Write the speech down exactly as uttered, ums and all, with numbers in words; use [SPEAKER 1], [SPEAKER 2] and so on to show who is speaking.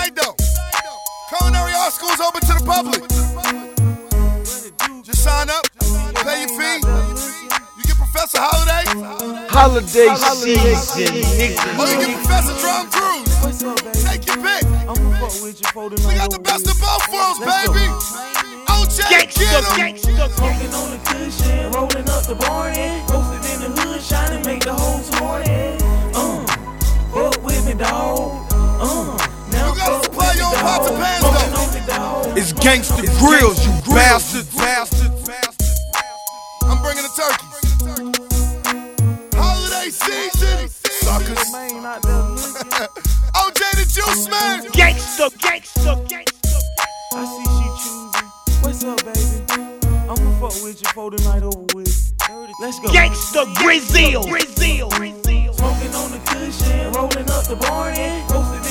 [SPEAKER 1] decide though. Culinary art school is open to the public. Just sign up, pay your fee. You get Professor Holiday.
[SPEAKER 2] Holiday season, nigga.
[SPEAKER 1] Or you get Professor Drum Cruise. Take your pick. We got the best of both worlds, baby. O J, get 'em.
[SPEAKER 3] Smoking on the cushion, rolling up the barn, posted in the hood, shining, make the hoes horny. Uh, fuck with me, dawg. Uh, now
[SPEAKER 1] You gotta supply your own pots and pans, though.
[SPEAKER 2] It's Gangsta Grills, you bastard, bastard, bastard.
[SPEAKER 1] I'm bringing the turkeys. Holiday season, suckers. O J the Juice Man.
[SPEAKER 2] Gangsta, gangsta, gangsta.
[SPEAKER 3] I see she choosing. What's up, baby? I'ma fuck with you for the night over with. Let's go.
[SPEAKER 2] Gangsta Brazil, Brazil, Brazil.
[SPEAKER 3] Smoking on the cushion, rolling up the barn,